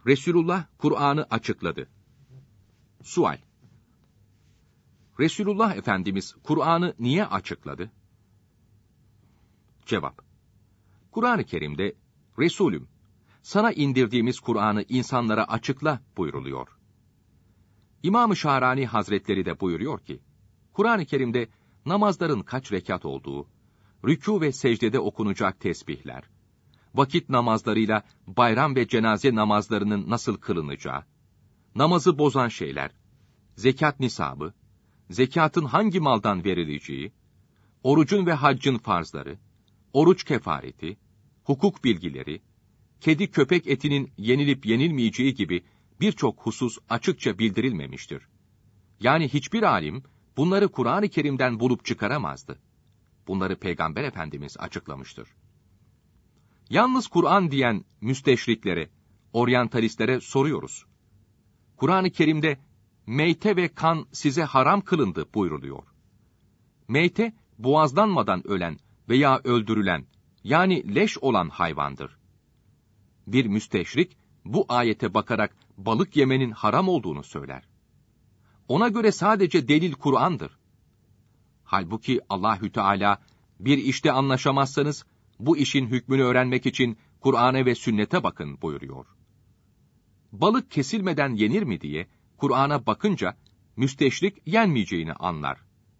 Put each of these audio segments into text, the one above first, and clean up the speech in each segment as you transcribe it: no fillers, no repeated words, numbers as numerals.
Resulullah Kur'an'ı açıkladı. Sual: Resulullah Efendimiz Kur'an'ı niye açıkladı? Cevap: Kur'an-ı Kerim'de Resulüm, sana indirdiğimiz Kur'an'ı insanlara açıkla buyruluyor. İmam-ı Şahrani Hazretleri de buyuruyor ki, Kur'an-ı Kerim'de namazların kaç rekat olduğu, rükû ve secdede okunacak tesbihler, vakit namazlarıyla bayram ve cenaze namazlarının nasıl kılınacağı, namazı bozan şeyler, zekat nisabı, zekatın hangi maldan verileceği, orucun ve haccın farzları, oruç kefareti, hukuk bilgileri, kedi köpek etinin yenilip yenilmeyeceği gibi birçok husus açıkça bildirilmemiştir. Yani hiçbir alim bunları Kur'an-ı Kerim'den bulup çıkaramazdı. Bunları Peygamber Efendimiz açıklamıştır. Yalnız Kur'an diyen müsteşriklere, oryantalistlere soruyoruz. Kur'an-ı Kerim'de meyte ve kan size haram kılındı buyruluyor. Meyte, boğazlanmadan ölen veya öldürülen, yani leş olan hayvandır. Bir müsteşrik, bu ayete bakarak balık yemenin haram olduğunu söyler. Ona göre sadece delil Kur'an'dır. Halbuki Allahü Teala, bir işte anlaşamazsanız, bu işin hükmünü öğrenmek için Kur'an'a ve sünnete bakın buyuruyor. Balık kesilmeden yenir mi diye Kur'an'a bakınca, müsteşrik yenmeyeceğini anlar.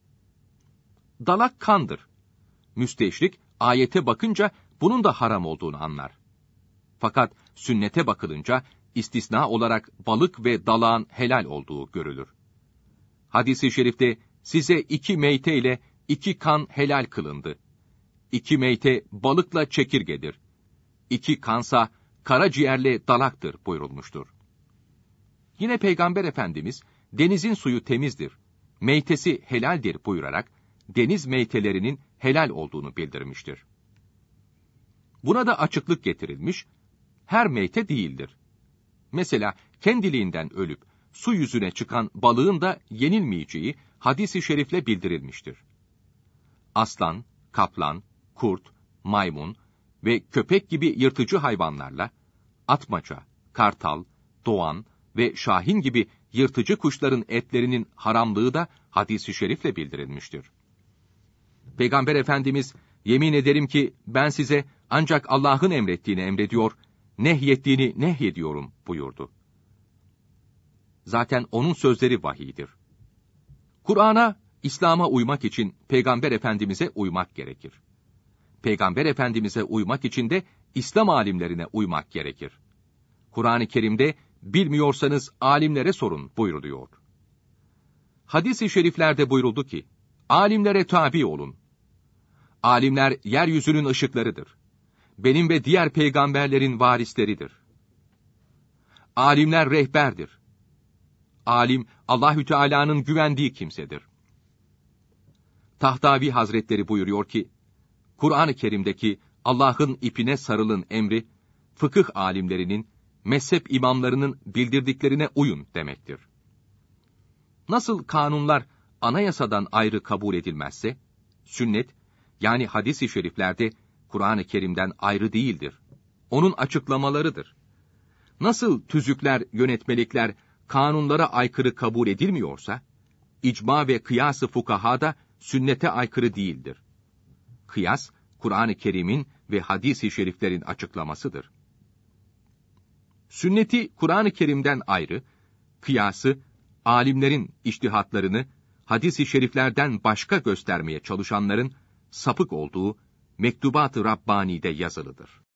Dalak kandır. Müsteşrik, ayete bakınca bunun da haram olduğunu anlar. Fakat sünnete bakılınca, istisna olarak balık ve dalağın helal olduğu görülür. Hadis-i şerifte, size 2 meyte ile 2 kan helal kılındı. 2 meyte balıkla çekirgedir. 2 kansa karaciğerle dalaktır buyurulmuştur. Yine Peygamber Efendimiz, denizin suyu temizdir, meytesi helaldir buyurarak, deniz meytelerinin helal olduğunu bildirmiştir. Buna da açıklık getirilmiş, her meyte değildir. Mesela kendiliğinden ölüp su yüzüne çıkan balığın da yenilmeyeceği hadis-i şerifle bildirilmiştir. Aslan, kaplan, kurt, maymun ve köpek gibi yırtıcı hayvanlarla, atmaca, kartal, doğan ve şahin gibi yırtıcı kuşların etlerinin haramlığı da hadis-i şerifle bildirilmiştir. Peygamber Efendimiz, yemin ederim ki ben size ancak Allah'ın emrettiğini emrediyor, nehyettiğini nehyediyorum buyurdu. Zaten onun sözleri vahiydir. Kur'an'a, İslam'a uymak için Peygamber Efendimiz'e uymak gerekir. Peygamber Efendimiz'e uymak için de İslam alimlerine uymak gerekir. Kur'an-ı Kerim'de bilmiyorsanız alimlere sorun buyruluyor. Hadis-i şeriflerde buyuruldu ki, alimlere tabi olun. Alimler yeryüzünün ışıklarıdır. Benim ve diğer peygamberlerin varisleridir. Alimler rehberdir. Alim, Allahü Teala'nın güvendiği kimsedir. Tahtavi Hazretleri buyuruyor ki, Kur'an-ı Kerim'deki Allah'ın ipine sarılın emri, fıkıh alimlerinin, mezhep imamlarının bildirdiklerine uyun demektir. Nasıl kanunlar anayasadan ayrı kabul edilmezse, sünnet, yani hadis-i şeriflerde Kur'an-ı Kerim'den ayrı değildir. Onun açıklamalarıdır. Nasıl tüzükler, yönetmelikler, kanunlara aykırı kabul edilmiyorsa, icma ve kıyas-ı fukaha da sünnete aykırı değildir. Kıyas, Kur'an-ı Kerim'in ve hadis-i şeriflerin açıklamasıdır. Sünneti Kur'an-ı Kerim'den ayrı, kıyası, alimlerin içtihatlarını hadis-i şeriflerden başka göstermeye çalışanların sapık olduğu Mektubat-ı Rabbani'de yazılıdır.